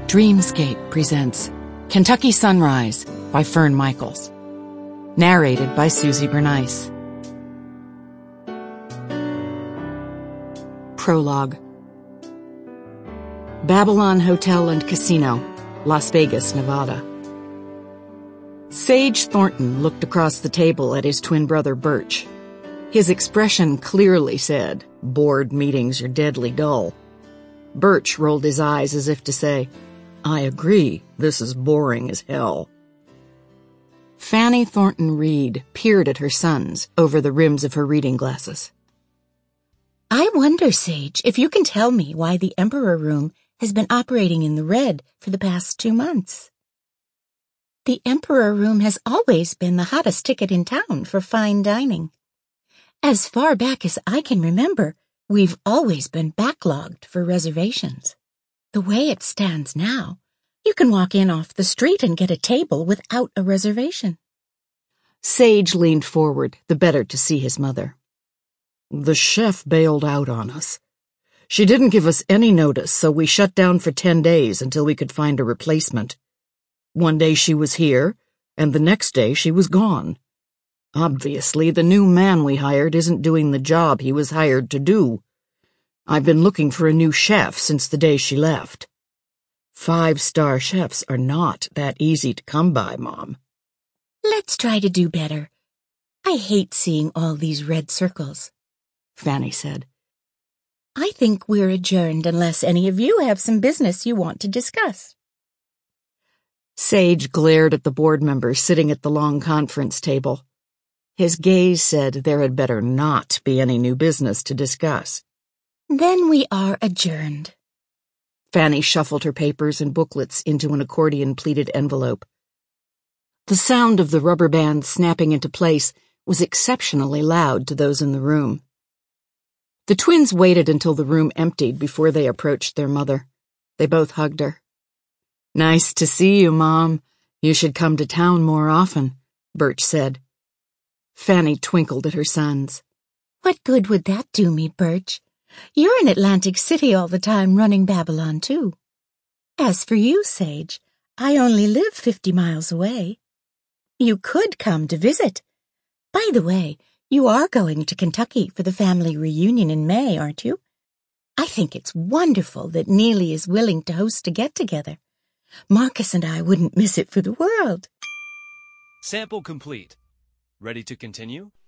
Dreamscape presents Kentucky Sunrise by Fern Michaels. Narrated by Susie Bernice. Prologue. Babylon Hotel and Casino, Las Vegas, Nevada. Sage Thornton looked across the table at his twin brother Birch. His expression clearly said, "Board meetings are deadly dull." Birch rolled his eyes as if to say, "I agree, this is boring as hell." Fanny Thornton Reed peered at her sons over the rims of her reading glasses. "I wonder, Sage, if you can tell me why the Emperor Room has been operating in the red for the past 2 months. The Emperor Room has always been the hottest ticket in town for fine dining. As far back as I can remember, we've always been backlogged for reservations. The way it stands now, you can walk in off the street and get a table without a reservation." Sage leaned forward, the better to see his mother. "The chef bailed out on us. She didn't give us any notice, so we shut down for 10 days until we could find a replacement. One day she was here, and the next day she was gone. Obviously, the new man we hired isn't doing the job he was hired to do. I've been looking for a new chef since the day she left. 5-star chefs are not that easy to come by, Mom." "Let's try to do better. I hate seeing all these red circles," Fanny said. "I think we're adjourned unless any of you have some business you want to discuss." Sage glared at the board members sitting at the long conference table. His gaze said there had better not be any new business to discuss. "Then we are adjourned." Fanny shuffled her papers and booklets into an accordion-pleated envelope. The sound of the rubber band snapping into place was exceptionally loud to those in the room. The twins waited until the room emptied before they approached their mother. They both hugged her. "Nice to see you, Mom. You should come to town more often," Birch said. Fanny twinkled at her sons. "What good would that do me, Birch? You're in Atlantic City all the time running Babylon, too. As for you, Sage, I only live 50 miles away. You could come to visit. By the way, you are going to Kentucky for the family reunion in May, aren't you? I think it's wonderful that Neely is willing to host a get-together. Marcus and I wouldn't miss it for the world." Sample complete. Ready to continue?